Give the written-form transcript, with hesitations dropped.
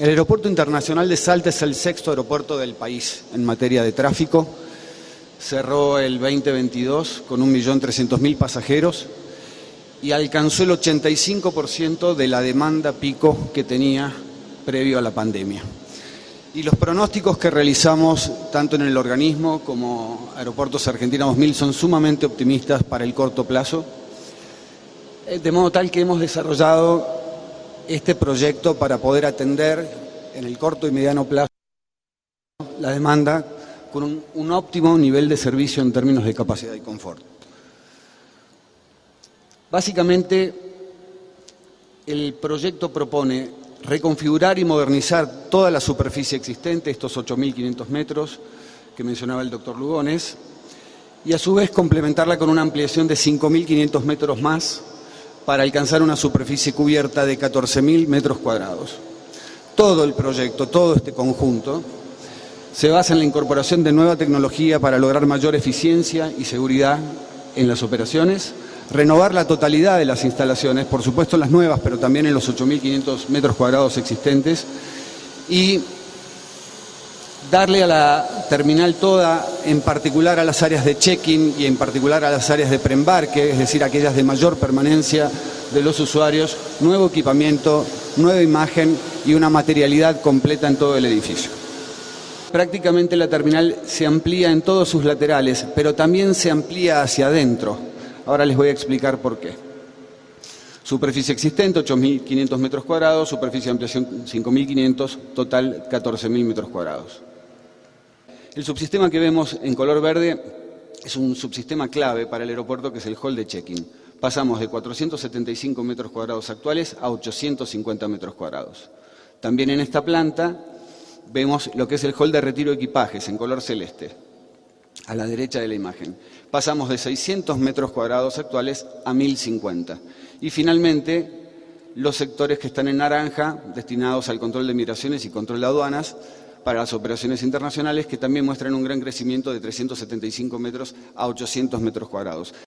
El Aeropuerto Internacional de Salta es el sexto aeropuerto del país en materia de tráfico. Cerró el 2022 con 1.300.000 pasajeros y alcanzó el 85% de la demanda pico que tenía previo a la pandemia. Y los pronósticos que realizamos tanto en el organismo como Aeropuertos Argentina 2000 son sumamente optimistas para el corto plazo, de modo tal que hemos desarrollado este proyecto para poder atender en el corto y mediano plazo la demanda con un óptimo nivel de servicio en términos de capacidad y confort. Básicamente, el proyecto propone reconfigurar y modernizar toda la superficie existente, estos 8.500 metros que mencionaba el doctor Lugones, y a su vez complementarla con una ampliación de 5.500 metros más para alcanzar una superficie cubierta de 14.000 metros cuadrados. Todo el proyecto, todo este conjunto, se basa en la incorporación de nueva tecnología para lograr mayor eficiencia y seguridad en las operaciones, renovar la totalidad de las instalaciones, por supuesto las nuevas, pero también en los 8.500 metros cuadrados existentes, y darle a la terminal toda, en particular a las áreas de check-in y en particular a las áreas de preembarque, es decir, aquellas de mayor permanencia de los usuarios, nuevo equipamiento, nueva imagen y una materialidad completa en todo el edificio. Prácticamente la terminal se amplía en todos sus laterales, pero también se amplía hacia adentro. Ahora les voy a explicar por qué. Superficie existente, 8.500 metros cuadrados, superficie de ampliación 5.500, total 14.000 metros cuadrados. El subsistema que vemos en color verde es un subsistema clave para el aeropuerto, que es el hall de check-in. Pasamos de 475 metros cuadrados actuales a 850 metros cuadrados. También en esta planta vemos lo que es el hall de retiro de equipajes en color celeste, a la derecha de la imagen. Pasamos de 600 metros cuadrados actuales a 1.050. Y finalmente, los sectores que están en naranja, destinados al control de migraciones y control de aduanas, para las operaciones internacionales, que también muestran un gran crecimiento de 375 metros a 800 metros cuadrados.